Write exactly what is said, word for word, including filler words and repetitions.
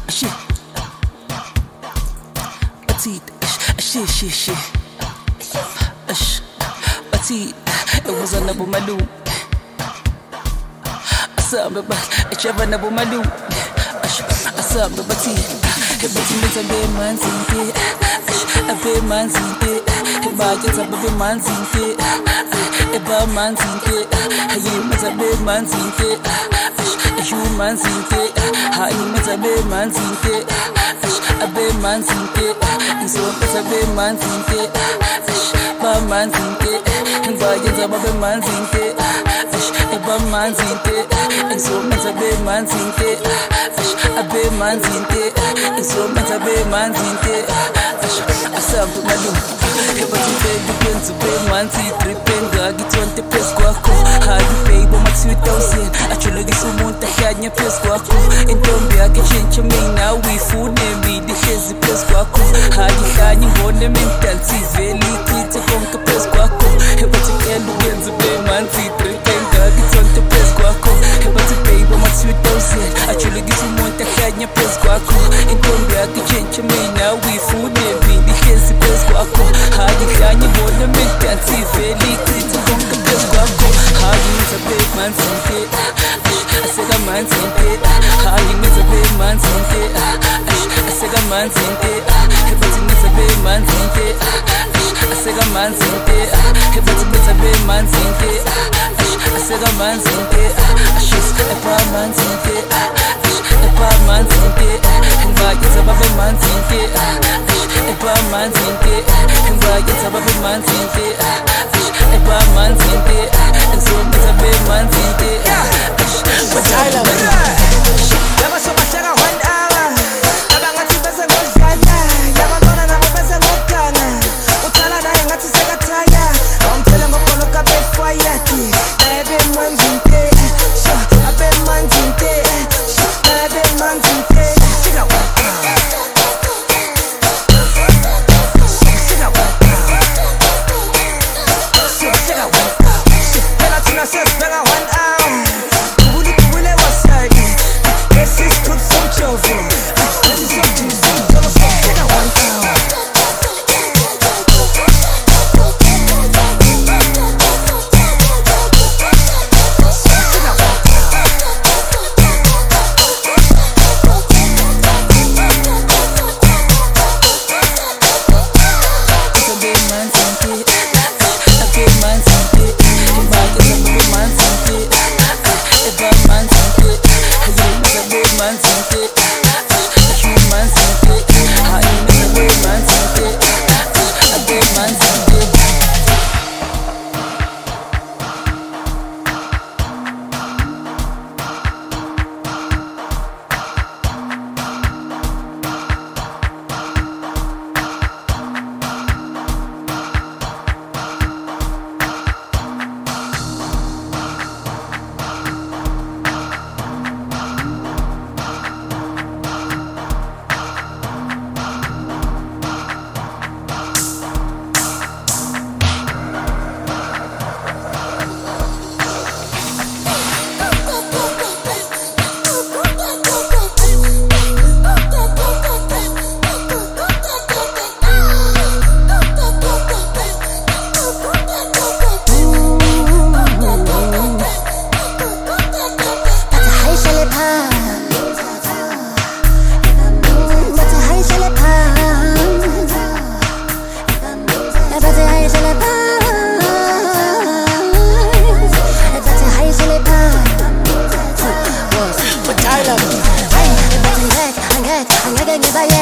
shit. Batit, shit, shit, shit. Ash, batit, it was a nabu malu. Asam the bat, a chava nabu malu. Ash, asam the batit. The batit is a big man, zinke. A big man, zinke. The budget's a big man, zinke. A bad man, zinke. You must a big man, zinke. A human, zinke. How you must a big man, zinke. A big man, zinke. And so it's a big man, zinke. Bad man, zinke. And budget's a big man, zinke. A bad man, zinke. And so it's a big man, zinke. A big man, zinke. And so it's a big man, zinke. I saw the malu. But you pay the pens, pay man, see, tripping, gag, it's on the press, guaco. How you pay, but my sweet thousand. Actually, this woman, the hand, your press, guaco. In Tombia, I can change your main now. We food name me, the hazy press, guaco. How you can, you want them in fancy, very clean to conquer press, guaco. But you can't do it, pay man, see, tripping, gag, it's on the press, guaco. But you pay, but my sweet thousand. Actually, this woman, the hand, your press, guaco. In Tombia, I can change your main now. We food name me, the hazy press, guaco. How you can, you want them in fancy, very clean to conquer press, guaco. How you is a big man, see, I said a man, see, how you is a big man, see, I said a man, see, everything is a big man, see, I said a man, see, everything is a big man, see, I said a man, see, she's a bad man, see, a bad man, see, and why is a bad man, see, a bad man, see, and why is a bad man, see, a bad man, see, and so it's a big man, see, but I love it. Never so much I one hour. Abang ati basa ngojana. Yaba kona na basa ngokana. Utala na yang ati segataya. I'm telling go kono ka be fire. Na be man zinte. So a be man zinte. Na be man zinte. Siga wa. Siga wa. Siga wa. Pela tuna ses pela one hour. Kubuli kubule wasai. This is good some children. This is some Jesus. Don't stop it at one time. It's a big man, see, a big man, see, and why is a big man, see, a bad man, see, you is a big man, see, a human, see, how you is a big man, see, a big man, see. I love you.